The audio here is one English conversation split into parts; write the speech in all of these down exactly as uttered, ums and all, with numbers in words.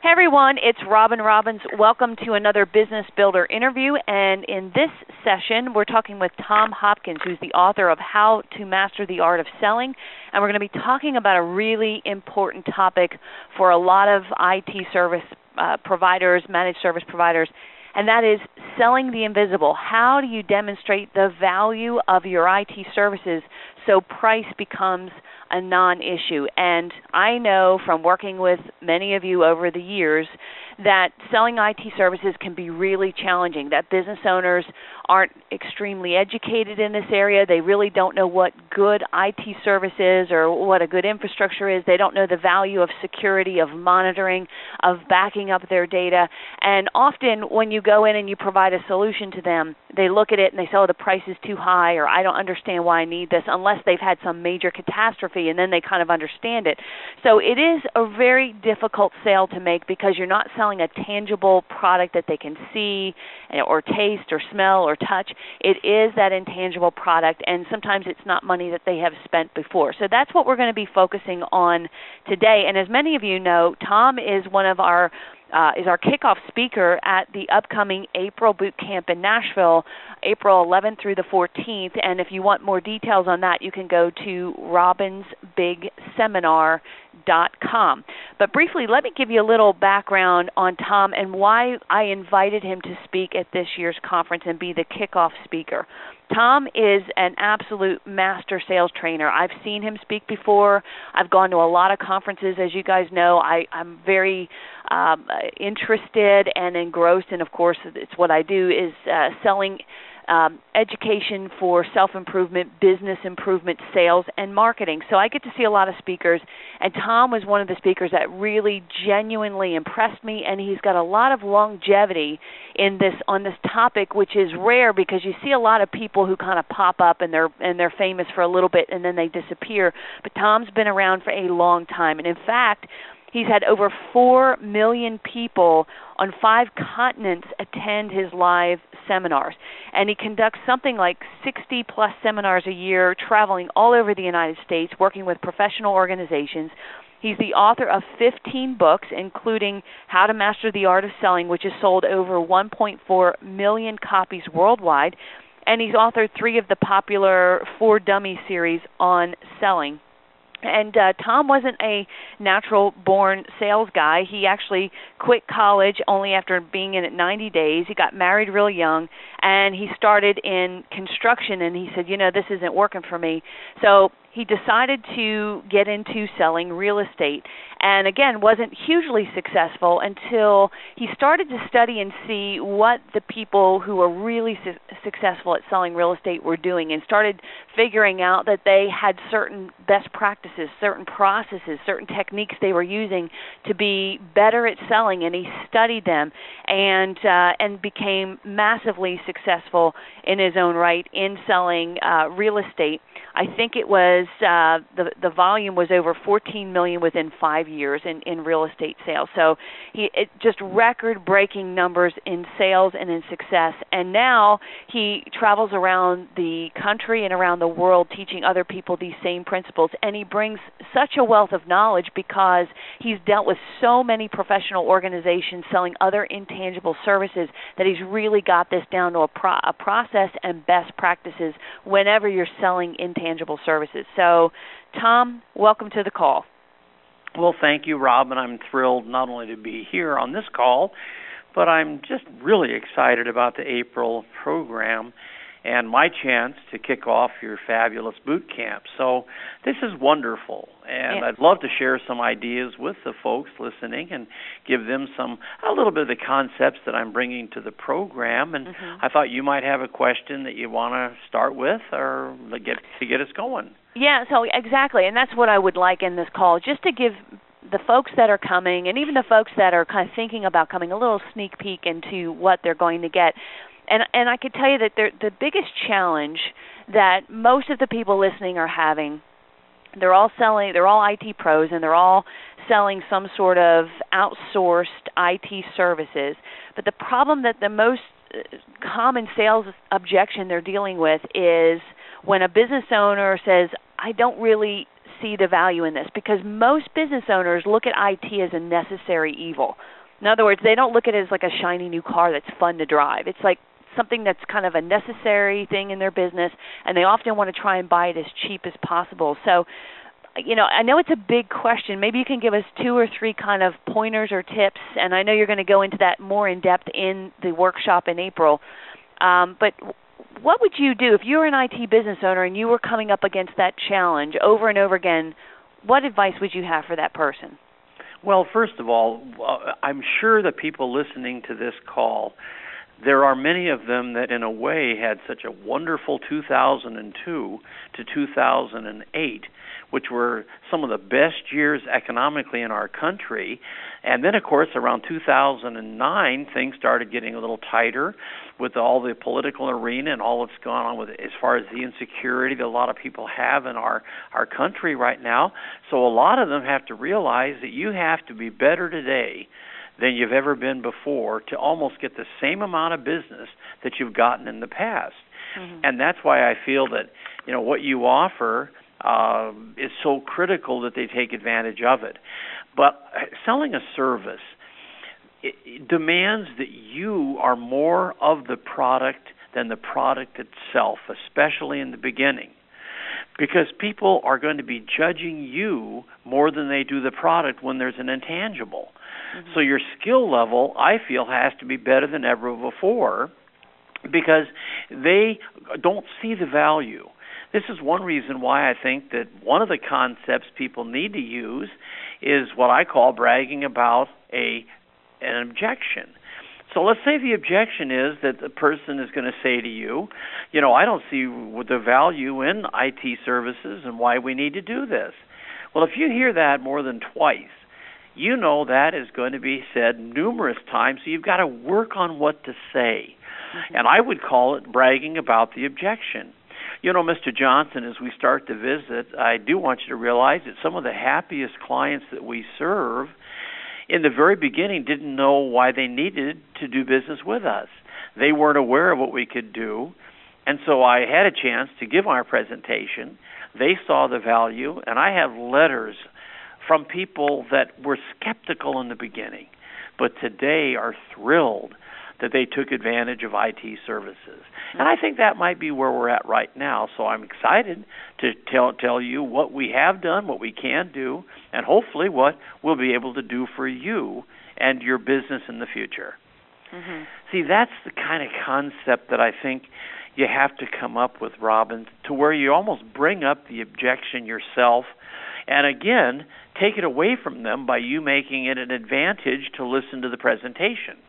Hey everyone, it's Robin Robbins. Welcome to another Business Builder interview. And in this session, we're talking with Tom Hopkins, who's the author of How to Master the Art of Selling. And we're going to be talking about a really important topic for a lot of I T service uh, providers, managed service providers, and that is selling the invisible. How do you demonstrate the value of your I T services so price becomes a non-issue? And I know from working with many of you over the years that selling I T services can be really challenging, that business owners aren't extremely educated in this area. They really don't know what good I T service is or what a good infrastructure is. They don't know the value of security, of monitoring, of backing up their data. And often when you go in and you provide a solution to them, they look at it and they say, oh, the price is too high, or I don't understand why I need this, unless they've had some major catastrophe, and then they kind of understand it. So it is a very difficult sale to make because you're not selling a tangible product that they can see or taste or smell or touch. It is that intangible product, and sometimes it's not money that they have spent before. So that's what we're going to be focusing on today. And as many of you know, Tom is one of our Uh, is our kickoff speaker at the upcoming April Boot Camp in Nashville, April eleventh through the fourteenth. And if you want more details on that, you can go to robbins big seminar dot com. But briefly, let me give you a little background on Tom and why I invited him to speak at this year's conference and be the kickoff speaker. Tom is an absolute master sales trainer. I've seen him speak before. I've gone to a lot of conferences. As you guys know, I, I'm very um, interested and engrossed, and of course it's what I do, is uh, selling Um, education for self-improvement, business improvement, sales, and marketing. So I get to see a lot of speakers, and Tom was one of the speakers that really genuinely impressed me, and he's got a lot of longevity in this on this topic, which is rare because you see a lot of people who kind of pop up and they're and they're famous for a little bit and then they disappear. But Tom's been around for a long time, and in fact, he's had over four million people on five continents attend his live seminars. And he conducts something like sixty plus seminars a year, traveling all over the United States, working with professional organizations. He's the author of fifteen books, including How to Master the Art of Selling, which has sold over one point four million copies worldwide. And he's authored three of the popular For Dummies series on selling. And uh, Tom wasn't a natural-born sales guy. He actually quit college only after being in it ninety days. He got married real young, and he started in construction, and he said, you know, this isn't working for me. So he decided to get into selling real estate, and again, wasn't hugely successful until he started to study and see what the people who were really su- successful at selling real estate were doing, and started figuring out that they had certain best practices, certain processes, certain techniques they were using to be better at selling, and he studied them and uh, and became massively successful in his own right in selling uh, real estate. I think it was uh, the the volume was over fourteen million within five years in, in real estate sales. So he it just record-breaking numbers in sales and in success. And now he travels around the country and around the world teaching other people these same principles. And he brings such a wealth of knowledge because he's dealt with so many professional organizations selling other intangible services that he's really got this down to a, pro- a process and best practices whenever you're selling intangible services. So, Tom, welcome to the call. Well, thank you, Rob, and I'm thrilled not only to be here on this call, but I'm just really excited about the April program and my chance to kick off your fabulous boot camp. So this is wonderful, and yeah. I'd love to share some ideas with the folks listening and give them some a little bit of the concepts that I'm bringing to the program. And mm-hmm. I thought you might have a question that you want to start with or to get to get us going. Yeah, so exactly, and that's what I would like in this call, just to give the folks that are coming and even the folks that are kind of thinking about coming a little sneak peek into what they're going to get. And and I could tell you that the biggest challenge that most of the people listening are having, they're all selling, they're all I T pros, and they're all selling some sort of outsourced I T services. But the problem that the most common sales objection they're dealing with is when a business owner says, I don't really see the value in this, because most business owners look at I T as a necessary evil. In other words, they don't look at it as like a shiny new car that's fun to drive. It's like something that's kind of a necessary thing in their business, and they often want to try and buy it as cheap as possible. So, you know, I know it's a big question. Maybe you can give us two or three kind of pointers or tips, and I know you're going to go into that more in depth in the workshop in April. Um, but what would you do if you were an I T business owner and you were coming up against that challenge over and over again? What advice would you have for that person? Well, first of all, uh, I'm sure that people listening to this call, there are many of them that in a way had such a wonderful two thousand two to two thousand eight, which were some of the best years economically in our country. And then, of course, around two thousand nine, things started getting a little tighter with all the political arena and all that's gone on with it, as far as the insecurity that a lot of people have in our, our country right now. So a lot of them have to realize that you have to be better today than you've ever been before to almost get the same amount of business that you've gotten in the past. Mm-hmm. And that's why I feel that, you know, what you offer uh, is so critical that they take advantage of it. But selling a service, it, it demands that you are more of the product than the product itself, especially in the beginning. Because people are going to be judging you more than they do the product when there's an intangible. Mm-hmm. So your skill level, I feel, has to be better than ever before because they don't see the value. This is one reason why I think that one of the concepts people need to use is what I call bragging about a an objection. So let's say the objection is that the person is going to say to you, you know, I don't see the value in I T services and why we need to do this. Well, if you hear that more than twice, you know that is going to be said numerous times, so you've got to work on what to say. Mm-hmm. And I would call it bragging about the objection. You know, Mister Johnson, as we start to visit, I do want you to realize that some of the happiest clients that we serve in the very beginning didn't know why they needed to do business with us. They weren't aware of what we could do, and so I had a chance to give our presentation. They saw the value, and I have letters from people that were skeptical in the beginning, but today are thrilled that they took advantage of I T services. And I think that might be where we're at right now. So I'm excited to tell tell you what we have done, what we can do, and hopefully what we'll be able to do for you and your business in the future. Mm-hmm. See, that's the kind of concept that I think you have to come up with, Robin, to where you almost bring up the objection yourself and, again, take it away from them by you making it an advantage to listen to the presentation.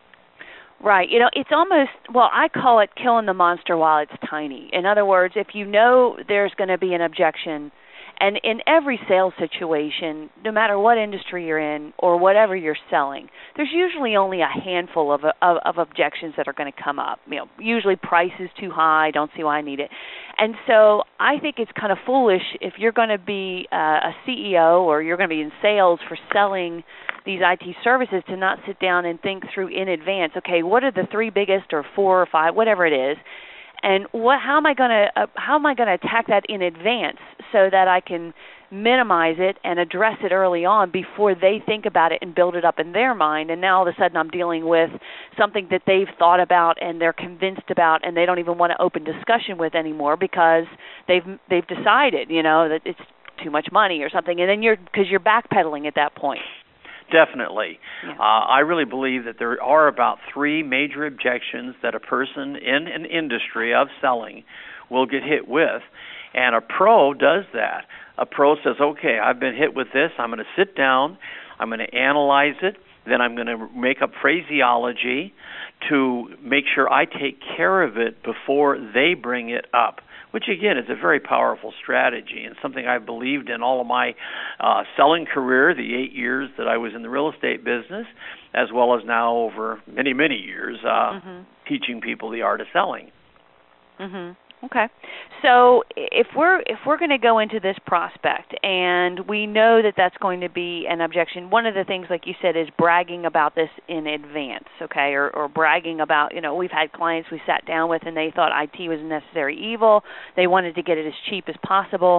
Right. You know, it's almost, well, I call it killing the monster while it's tiny. In other words, if you know there's going to be an objection, and in every sales situation, no matter what industry you're in or whatever you're selling, there's usually only a handful of of, of objections that are going to come up. You know, usually price is too high, don't see why I need it. And so I think it's kind of foolish if you're going to be uh, a C E O or you're going to be in sales for selling these I T services to not sit down and think through in advance, okay, what are the three biggest or four or five, whatever it is, and what, how am I going to uh, how am I going to attack that in advance so that I can minimize it and address it early on before they think about it and build it up in their mind. And now all of a sudden I'm dealing with something that they've thought about and they're convinced about and they don't even want to open discussion with anymore because they've they've decided, you know, that it's too much money or something. And then you're because you're backpedaling at that point. Definitely. Yeah. Uh, I really believe that there are about three major objections that a person in an industry of selling will get hit with, and a pro does that. A pro says, okay, I've been hit with this. I'm going to sit down. I'm going to analyze it. Then I'm going to make up phraseology to make sure I take care of it before they bring it up, which, again, is a very powerful strategy and something I've believed in all of my uh, selling career, the eight years that I was in the real estate business, as well as now over many, many years uh, mm-hmm. teaching people the art of selling. Mm-hmm. Okay. So if we're if we're going to go into this prospect and we know that that's going to be an objection, one of the things, like you said, is bragging about this in advance, okay, or, or bragging about, you know, we've had clients we sat down with and they thought I T was a necessary evil. They wanted to get it as cheap as possible.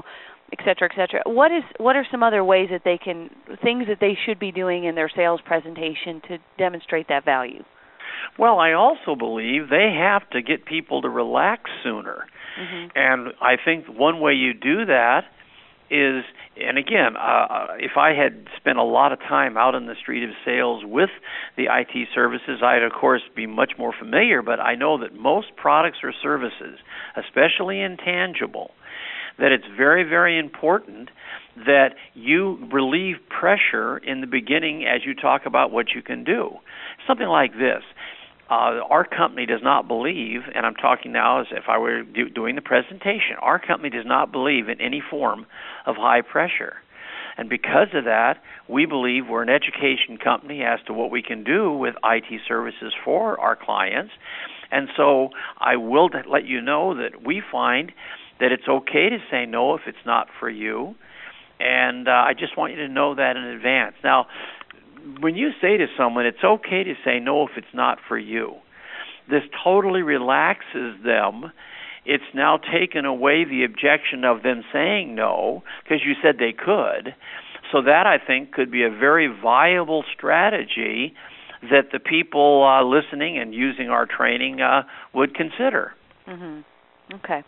et cetera, et cetera. What is what are some other ways that they can, things that they should be doing in their sales presentation to demonstrate that value? Well, I also believe they have to get people to relax sooner. Mm-hmm. And I think one way you do that is, and again, uh, if I had spent a lot of time out in the street of sales with the I T services, I'd, of course, be much more familiar, but I know that most products or services, especially intangible, that it's very, very important that you relieve pressure in the beginning as you talk about what you can do. Something like this. Uh, our company does not believe, and I'm talking now as if I were do, doing the presentation, our company does not believe in any form of high pressure. And because of that, we believe we're an education company as to what we can do with I T services for our clients. And so I will let you know that we find that it's okay to say no if it's not for you. And uh, I just want you to know that in advance. Now, when you say to someone, it's okay to say no if it's not for you, this totally relaxes them. It's now taken away the objection of them saying no because you said they could. So that, I think, could be a very viable strategy that the people uh, listening and using our training uh, would consider. Mm-hmm. Okay.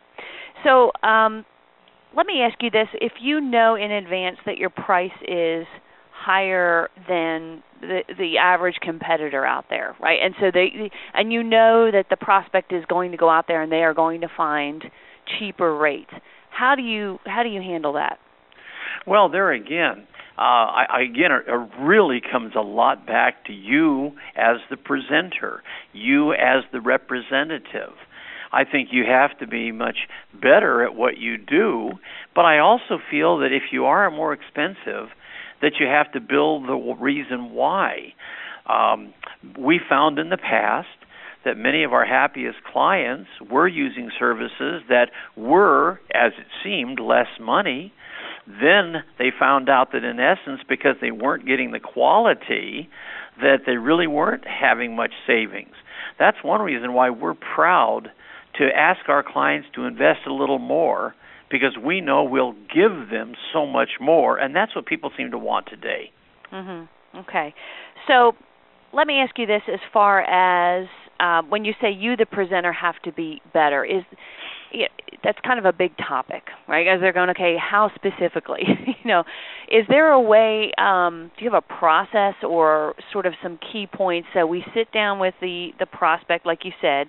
So um, let me ask you this. If you know in advance that your price is higher than the the average competitor out there, right? And so they and you know that the prospect is going to go out there and they are going to find cheaper rates. How do you how do you handle that? Well, there again, uh, I, I, again, it, it really comes a lot back to you as the presenter, you as the representative. I think you have to be much better at what you do, but I also feel that if you are more expensive, that you have to build the reason why. Um, we found in the past that many of our happiest clients were using services that were, as it seemed, less money. Then they found out that in essence, because they weren't getting the quality, that they really weren't having much savings. That's one reason why we're proud to ask our clients to invest a little more, because we know we'll give them so much more, and that's what people seem to want today. Mm-hmm. Okay. So let me ask you this as far as uh, when you say you, the presenter, have to be better, is you know, that's kind of a big topic, right? As they're going, okay, how specifically? you know, is there a way, um, do you have a process or sort of some key points so we sit down with the, the prospect, like you said,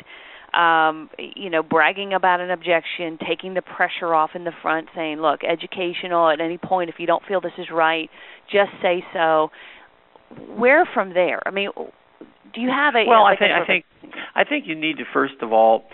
Um, you know, bragging about an objection, taking the pressure off in the front, saying, look, educational at any point, if you don't feel this is right, just say so. Where from there? I mean, do you have a... Well, like I think a, I think I think you need to, first of all,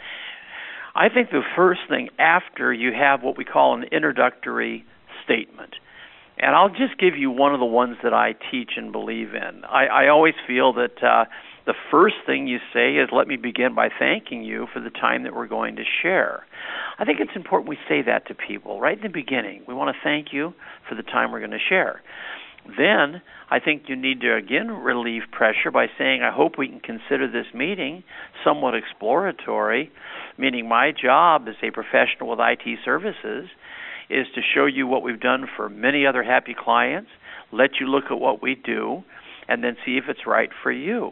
I think the first thing after you have what we call an introductory statement. And I'll just give you one of the ones that I teach and believe in. I, I always feel that uh, the first thing you say is, let me begin by thanking you for the time that we're going to share. I think it's important we say that to people right in the beginning. We want to thank you for the time we're going to share. Then I think you need to, again, relieve pressure by saying, I hope we can consider this meeting somewhat exploratory, meaning my job as a professional with I T services is to show you what we've done for many other happy clients, let you look at what we do, and then see if it's right for you.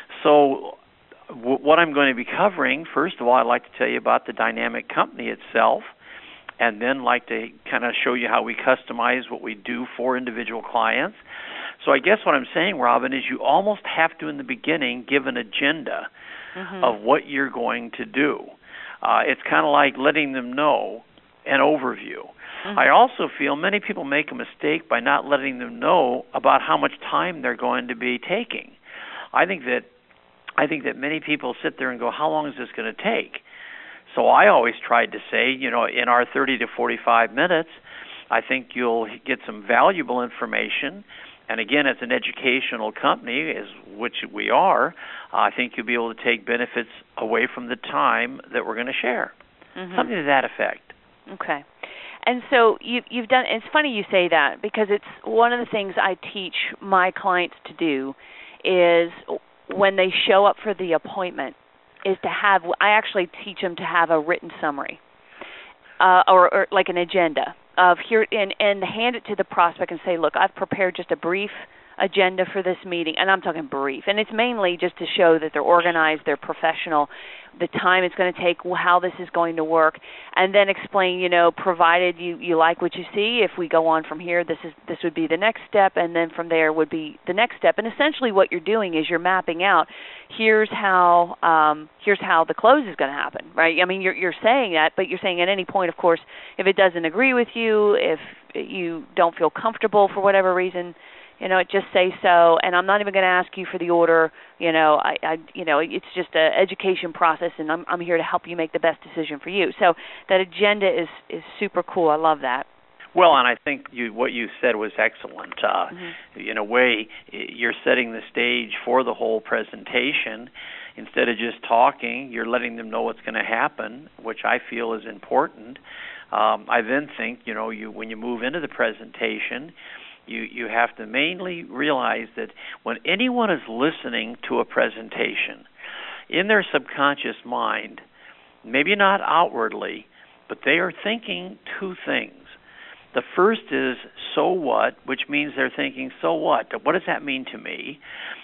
So w- what I'm going to be covering, first of all, I'd like to tell you about the dynamic company itself, and then like to kind of show you how we customize what we do for individual clients. So I guess what I'm saying, Robin, is you almost have to, in the beginning, give an agenda mm-hmm. of what you're going to do. Uh, it's kind of like letting them know an overview. Mm-hmm. I also feel many people make a mistake by not letting them know about how much time they're going to be taking. I think that I think that many people sit there and go, how long is this going to take? So I always tried to say, you know, in our thirty to forty-five minutes, I think you'll get some valuable information. And again, as an educational company, as which we are, I think you'll be able to take benefits away from the time that we're going to share. Mm-hmm. Something to that effect. Okay. And so you, you've done, it's funny you say that, because it's one of the things I teach my clients to do is when they show up for the appointment is to have, I actually teach them to have a written summary uh, or, or like an agenda. of here and, and hand it to the prospect and say, look, I've prepared just a brief agenda for this meeting, and I'm talking brief, and it's mainly just to show that they're organized, they're professional, the time it's going to take, how this is going to work, and then explain, you know, provided you, you like what you see, if we go on from here, this is this would be the next step, and then from there would be the next step. And essentially what you're doing is you're mapping out, here's how um, here's how the close is going to happen, right? I mean, you're you're saying that, but you're saying at any point, of course, if it doesn't agree with you, if you don't feel comfortable for whatever reason, you know, just say so, and I'm not even going to ask you for the order. You know, I, I you know, it's just an education process, and I'm, I'm here to help you make the best decision for you. So that agenda is, is super cool. I love that. Well, and I think you, what you said was excellent. Uh, mm-hmm. In a way, you're setting the stage for the whole presentation. Instead of just talking, you're letting them know what's going to happen, which I feel is important. Um, I then think, you know, you when you move into the presentation, You you have to mainly realize that when anyone is listening to a presentation, in their subconscious mind, maybe not outwardly, but they are thinking two things. The first is, so what, which means they're thinking, so what? What does that mean to me?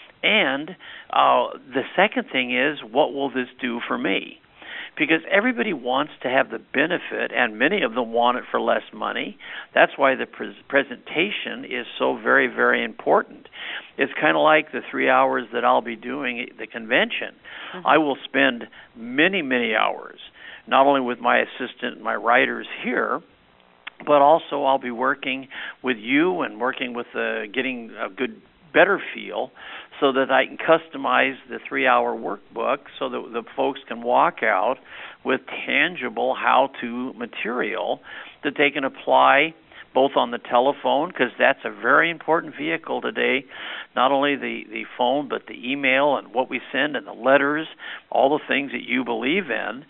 And uh, the second thing is, what will this do for me? Because everybody wants to have the benefit, and many of them want it for less money. That's why the pre- presentation is so very, very important. It's kind of like the three hours that I'll be doing at the convention. Mm-hmm. I will spend many, many hours, not only with my assistant and my writers here, but also I'll be working with you and working with uh, getting a good, better feel, so that I can customize the three-hour workbook so that the folks can walk out with tangible how-to material that they can apply both on the telephone, because that's a very important vehicle today, not only the, the phone, but the email and what we send and the letters, all the things that you believe in.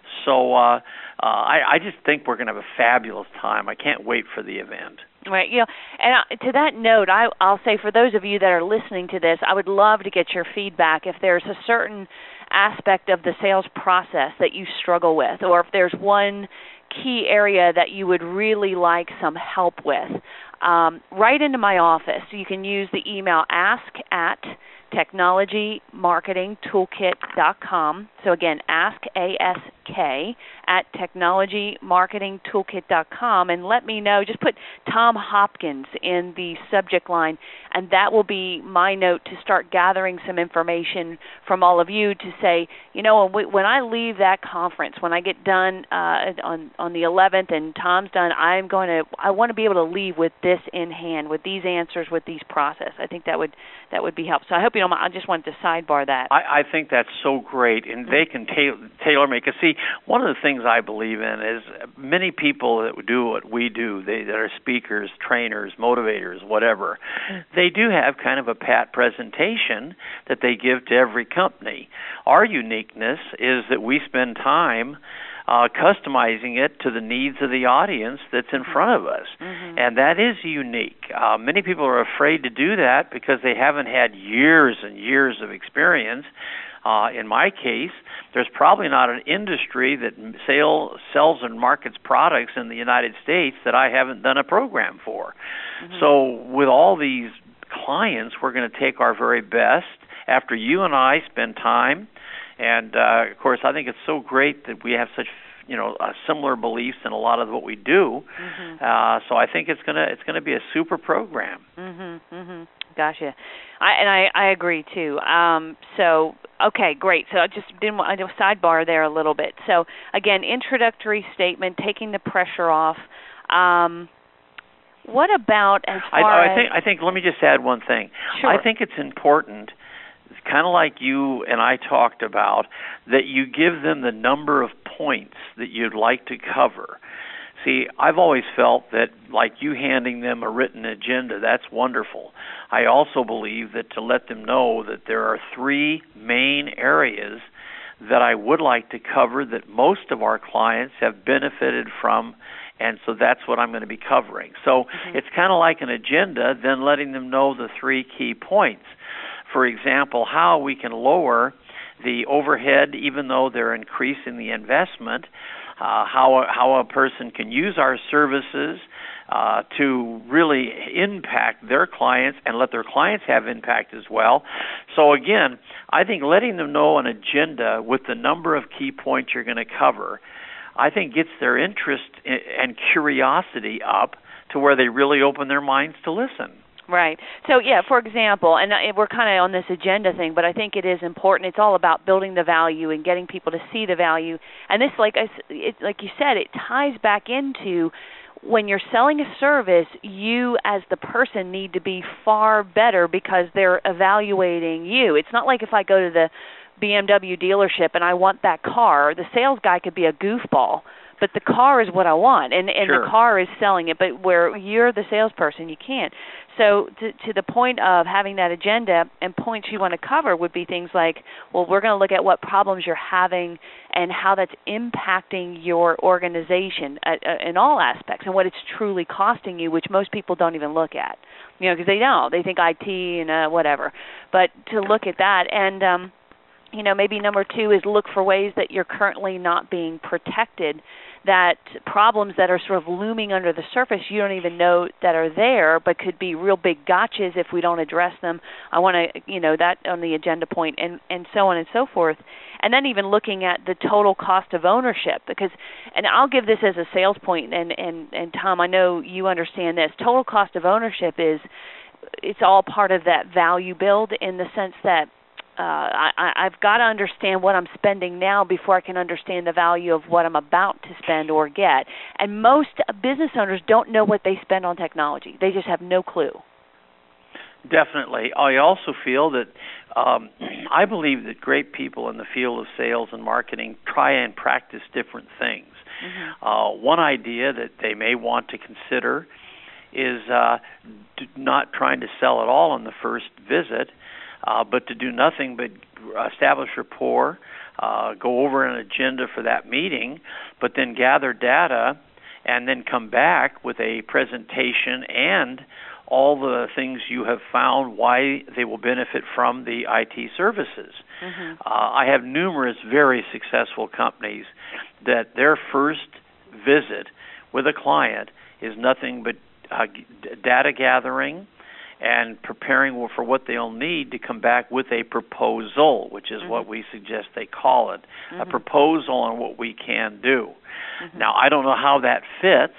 So uh, uh, I, I just think we're going to have a fabulous time. I can't wait for the event. Right. You know, and uh, to that note, I, I'll say for those of you that are listening to this, I would love to get your feedback if there's a certain aspect of the sales process that you struggle with, or if there's one key area that you would really like some help with. Um, right into my office. You can use the email ask at technology marketing toolkit dot com. So again, ask, A S K, at technology marketing toolkit dot com, and let me know. Just put Tom Hopkins in the subject line, and that will be my note to start gathering some information from all of you to say, you know, when I leave that conference, when I get done uh, on on the eleventh and Tom's done, I'm going to, I want to be able to leave with this in hand, with these answers, with these process. I think that would that would be helpful. So I hope you don't mind. I just wanted to sidebar that. I, I think that's so great, and mm-hmm. they can ta- tailor make. See, one of the things I believe in is many people that do what we do, they that are speakers, trainers, motivators, whatever, they do have kind of a pat presentation that they give to every company. Our uniqueness is that we spend time Uh, customizing it to the needs of the audience that's in front of us. Mm-hmm. And that is unique. Uh, many people are afraid to do that because they haven't had years and years of experience. Uh, in my case, there's probably not an industry that sale, sells and markets products in the United States that I haven't done a program for. Mm-hmm. So with all these clients, we're going to take our very best after you and I spend time. And, uh, of course, I think it's so great that we have such, you know, uh, similar beliefs in a lot of what we do. Mm-hmm. Uh, so I think it's gonna it's gonna be a super program. Mm-hmm. Mm-hmm. Gotcha. I, and I, I agree too. Um, so okay, great. So I just didn't want to sidebar there a little bit. So again, introductory statement, taking the pressure off. Um, what about as far I, I as think I think let me just add one thing. Sure. I think it's important, kind of like you and I talked about, that you give them the number of points that you'd like to cover. See, I've always felt that, like you handing them a written agenda, that's wonderful. I also believe that to let them know that there are three main areas that I would like to cover that most of our clients have benefited from, and so that's what I'm going to be covering. So mm-hmm. it's kind of like an agenda, then letting them know the three key points. For example, how we can lower the overhead even though they're increasing the investment, uh, how, a, how a person can use our services uh, to really impact their clients and let their clients have impact as well. So again, I think letting them know an agenda with the number of key points you're going to cover, I think gets their interest and curiosity up to where they really open their minds to listen. Right. So, yeah, for example, and we're kind of on this agenda thing, but I think it is important. It's all about building the value and getting people to see the value. And this, like I, it, like you said, it ties back into when you're selling a service, you as the person need to be far better because they're evaluating you. It's not like if I go to the B M W dealership and I want that car, the sales guy could be a goofball, but the car is what I want, and, and sure. the car is selling it, but where you're the salesperson, you can't. So to, to the point of having that agenda and points you want to cover would be things like, well, we're going to look at what problems you're having and how that's impacting your organization at, uh, in all aspects and what it's truly costing you, which most people don't even look at, you know, because they don't. They think I T and uh, whatever. But to look at that and, um, you know, maybe number two is look for ways that you're currently not being protected, that problems that are sort of looming under the surface you don't even know that are there, but could be real big gotchas if we don't address them. I want to, you know, that on the agenda point, and, and so on and so forth. And then even looking at the total cost of ownership, because, and I'll give this as a sales point, and, and, and Tom, I know you understand this. Total cost of ownership is, it's all part of that value build in the sense that Uh, I, I've got to understand what I'm spending now before I can understand the value of what I'm about to spend or get. And most business owners don't know what they spend on technology. They just have no clue. Definitely. I also feel that um, I believe that great people in the field of sales and marketing try and practice different things. Mm-hmm. Uh, one idea that they may want to consider is uh, not trying to sell at all on the first visit, Uh, but to do nothing but establish rapport, uh, go over an agenda for that meeting, but then gather data and then come back with a presentation and all the things you have found, why they will benefit from the I T services. Mm-hmm. Uh, I have numerous very successful companies that their first visit with a client is nothing but uh, data gathering and preparing for what they'll need to come back with a proposal, which is mm-hmm. what we suggest they call it, mm-hmm. a proposal on what we can do. Mm-hmm. Now, I don't know how that fits,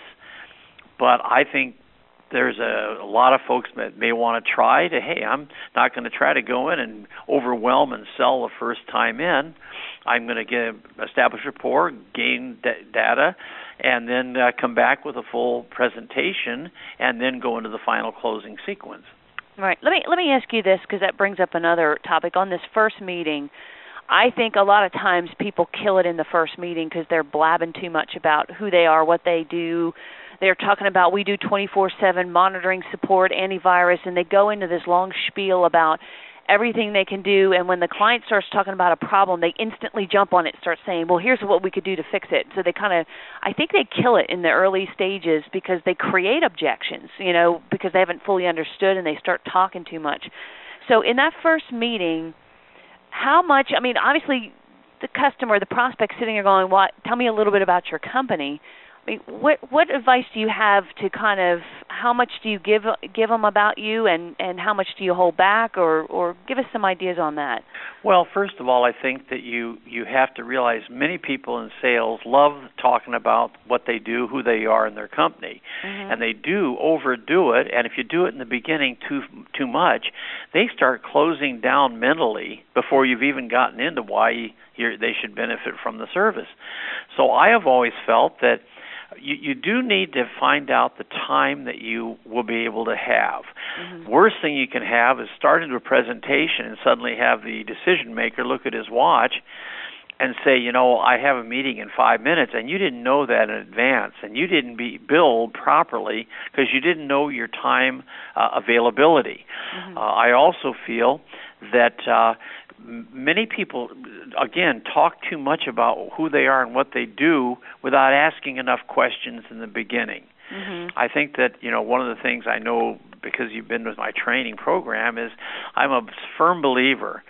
but I think there's a, a lot of folks that may want to try to, hey, I'm not going to try to go in and overwhelm and sell the first time in. I'm going to get establish rapport, gain d- data, and then uh, come back with a full presentation, and then go into the final closing sequence. Right. Let me let me ask you this, because that brings up another topic. On this first meeting, I think a lot of times people kill it in the first meeting because they're blabbing too much about who they are, what they do. They're talking about we do twenty-four seven monitoring support, antivirus, and they go into this long spiel about everything they can do, and when the client starts talking about a problem, they instantly jump on it, start saying, well, here's what we could do to fix it. So they kind of, I think they kill it in the early stages because they create objections, you know, because they haven't fully understood and they start talking too much. So in that first meeting, how much, I mean, obviously the customer, the prospect sitting there going, what, tell me a little bit about your company. I mean, what what advice do you have to kind of, how much do you give give them about you, and, and how much do you hold back, or, or give us some ideas on that? Well, first of all, I think that you, you have to realize many people in sales love talking about what they do, who they are in their company, mm-hmm. and they do overdo it, and if you do it in the beginning too too much, they start closing down mentally before you've even gotten into why you're, they should benefit from the service. So I have always felt that You, you do need to find out the time that you will be able to have. Mm-hmm. Worst thing you can have is start into a presentation and suddenly have the decision maker look at his watch and say, you know, I have a meeting in five minutes, and you didn't know that in advance, and you didn't be billed properly because you didn't know your time uh, availability. Mm-hmm. Uh, I also feel that uh, many people, again, talk too much about who they are and what they do without asking enough questions in the beginning. Mm-hmm. I think that, you know, one of the things I know, because you've been with my training program, is I'm a firm believer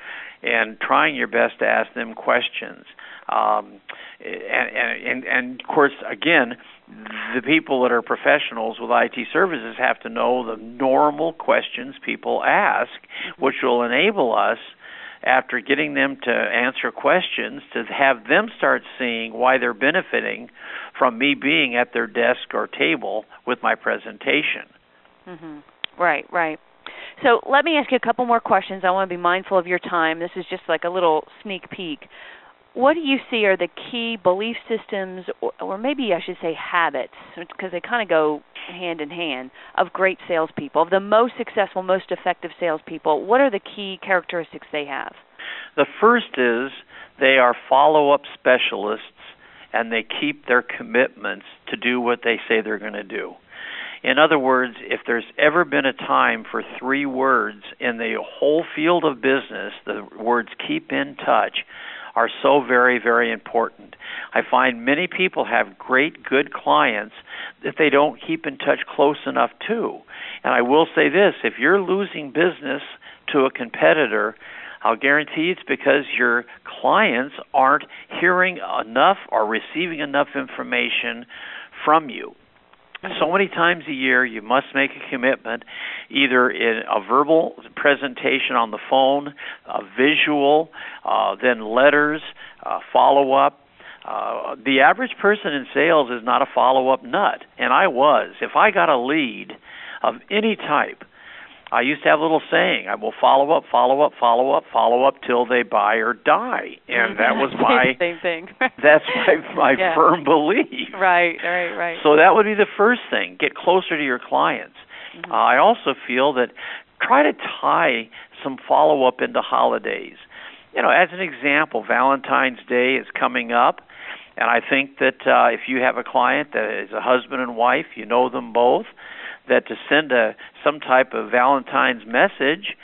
and trying your best to ask them questions. Um, and, and, and, of course, again, the people that are professionals with I T services have to know the normal questions people ask, which will enable us, after getting them to answer questions, to have them start seeing why they're benefiting from me being at their desk or table with my presentation. Mm-hmm. Right, right. So let me ask you a couple more questions. I want to be mindful of your time. This is just like a little sneak peek. What do you see are the key belief systems, or, or maybe I should say habits, because they kind of go hand in hand, of great salespeople, of the most successful, most effective salespeople? What are the key characteristics they have? The first is they are follow-up specialists, and they keep their commitments to do what they say they're going to do. In other words, if there's ever been a time for three words in the whole field of business, the words keep in touch are so very, very important. I find many people have great, good clients that they don't keep in touch close enough to. And I will say this, if you're losing business to a competitor, I'll guarantee it's because your clients aren't hearing enough or receiving enough information from you. So many times a year, you must make a commitment, either in a verbal presentation on the phone, a visual, uh, then letters, uh, follow-up. Uh, the average person in sales is not a follow-up nut, and I was. If I got a lead of any type, I used to have a little saying, I will follow up, follow up, follow up, follow up till they buy or die. And that was my same thing. That's my, my yeah. firm belief. Right, right, right. So that would be the first thing. Get closer to your clients. Mm-hmm. Uh, I also feel that try to tie some follow-up into holidays. You know, as an example, Valentine's Day is coming up, and I think that uh, if you have a client that is a husband and wife, you know them both, that to send a some type of Valentine's message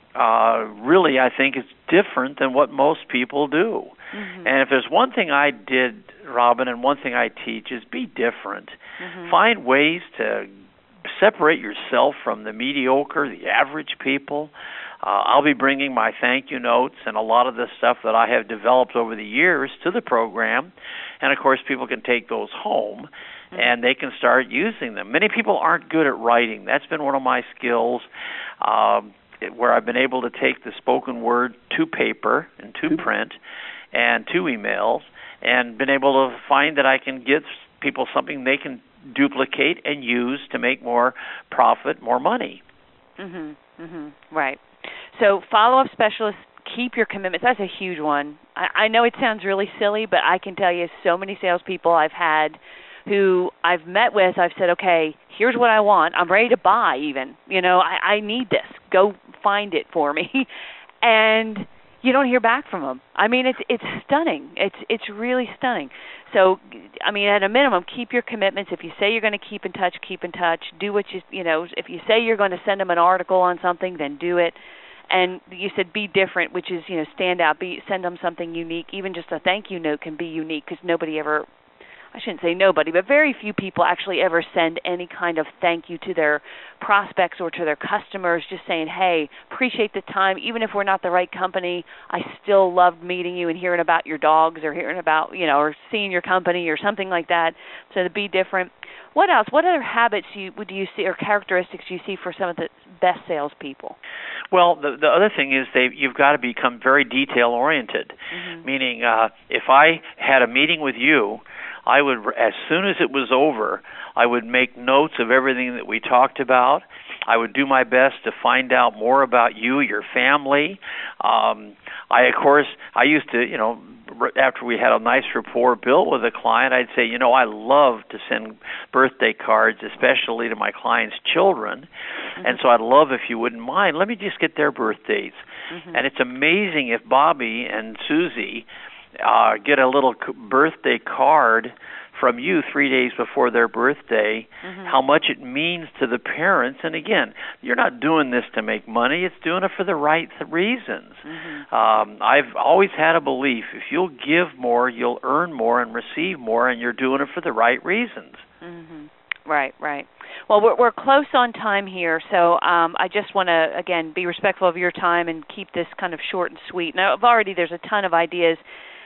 uh, really, I think, is different than what most people do. Mm-hmm. And if there's one thing I did, Robin, and one thing I teach is be different. Mm-hmm. Find ways to separate yourself from the mediocre, the average people. Uh, I'll be bringing my thank you notes and a lot of the stuff that I have developed over the years to the program. And, of course, people can take those home, mm-hmm. and they can start using them. Many people aren't good at writing. That's been one of my skills, um, where I've been able to take the spoken word to paper and to print and to emails, and been able to find that I can give people something they can duplicate and use to make more profit, more money. Mhm. Mhm. Right. So follow-up specialists, keep your commitments. That's a huge one. I, I know it sounds really silly, but I can tell you so many salespeople I've had who I've met with, I've said, okay, here's what I want. I'm ready to buy even. You know, I, I need this. Go find it for me. And you don't hear back from them. I mean, it's it's stunning. It's it's really stunning. So, I mean, at a minimum, keep your commitments. If you say you're going to keep in touch, keep in touch. Do what you, you know, if you say you're going to send them an article on something, then do it. And you said be different, which is, you know, stand out. Be send them something unique. Even just a thank you note can be unique because nobody ever, I shouldn't say nobody, but very few people actually ever send any kind of thank you to their prospects or to their customers, just saying, hey, appreciate the time. Even if we're not the right company, I still loved meeting you and hearing about your dogs or hearing about, you know, or seeing your company or something like that. So to be different. What else? What other habits you, do you see or characteristics do you see for some of the best salespeople? Well, the the other thing is they you've got to become very detail oriented. Mm-hmm. Meaning, uh, if I had a meeting with you, I would, as soon as it was over, I would make notes of everything that we talked about. I would do my best to find out more about you, your family. Um, I, of course, I used to, you know, after we had a nice rapport built with a client, I'd say, you know, I love to send birthday cards, especially to my clients' children. Mm-hmm. And so I'd love if you wouldn't mind, let me just get their birthdays. Mm-hmm. And it's amazing if Bobby and Susie uh, get a little birthday card from you three days before their birthday, mm-hmm. how much it means to the parents. And again, you're not doing this to make money. It's doing it for the right reasons. Mm-hmm. Um, I've always had a belief, if you'll give more, you'll earn more and receive more, and you're doing it for the right reasons. Mm-hmm. Right, right. Well, we're, we're close on time here, so um, I just want to, again, be respectful of your time and keep this kind of short and sweet. Now, I've already, there's a ton of ideas,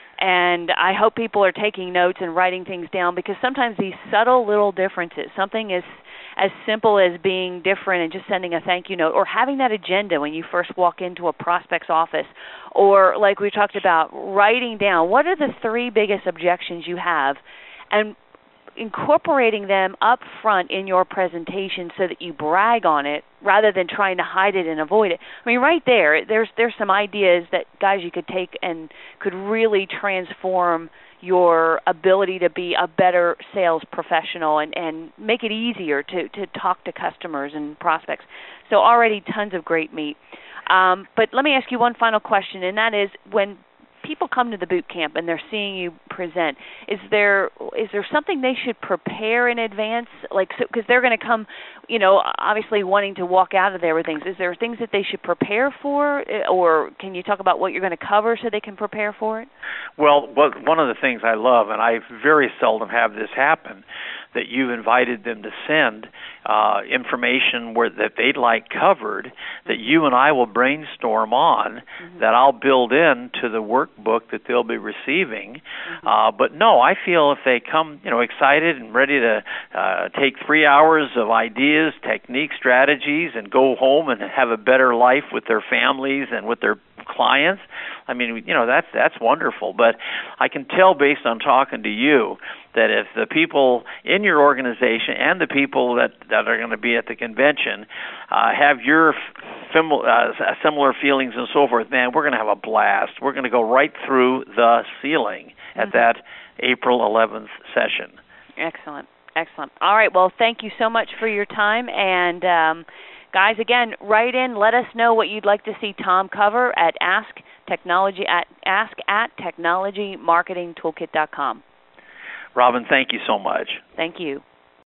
and I hope people are taking notes and writing things down, because sometimes these subtle little differences, something is as simple as being different and just sending a thank you note, or having that agenda when you first walk into a prospect's office, or like we talked about, writing down what are the three biggest objections you have, and incorporating them up front in your presentation so that you brag on it rather than trying to hide it and avoid it. I mean, right there, there's there's some ideas that, guys, you could take and could really transform your ability to be a better sales professional and, and make it easier to, to talk to customers and prospects. So already tons of great meat. Um, but let me ask you one final question, and that is, when people come to the boot camp and they're seeing you present, is there is there something they should prepare in advance? Like, because so, they're going to come, you know, obviously wanting to walk out of there with things. Is there things that they should prepare for, or can you talk about what you're going to cover so they can prepare for it? Well, what, one of the things I love, and I very seldom have this happen, that you've invited them to send uh, information where that they'd like covered, that you and I will brainstorm on, mm-hmm. that I'll build into the workbook that they'll be receiving. Mm-hmm. Uh, but no, I feel if they come, you know, excited and ready to uh, take three hours of ideas, techniques, strategies, and go home and have a better life with their families and with their clients, I mean, you know, that's that's wonderful. But I can tell based on talking to you that if the people in your organization and the people that, that are going to be at the convention uh, have your fim- uh, similar feelings and so forth, man, we're going to have a blast. We're going to go right through the ceiling at mm-hmm. that April eleventh session. Excellent. Excellent. All right. Well, thank you so much for your time. And, um, guys, again, write in. Let us know what you'd like to see Tom cover at ask technology at ask at technology marketing toolkit dot com. Robin, thank you so much. Thank you.